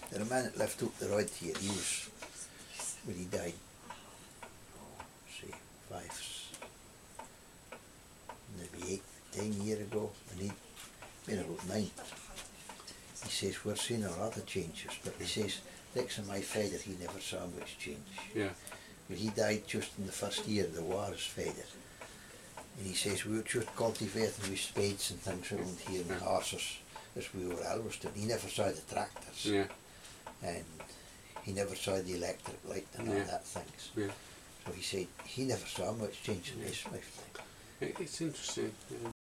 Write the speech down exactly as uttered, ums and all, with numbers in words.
The man that left up the road here, he was, when he died, oh, say, five, maybe eight, ten years ago, and he'd been about nine. He says, we're seeing a lot of changes, but he says, next to my father, he never saw much change. Yeah. But he died just in the first year of the war, his father. And he says, we were just cultivating with spades and things around here, and yeah. horses, as we were always doing. He never saw the tractors. Yeah. And he never saw the electric light and all Yeah. that things. Yeah. So he said, he never saw much change in Yeah. his lifetime. It, it's interesting. Yeah.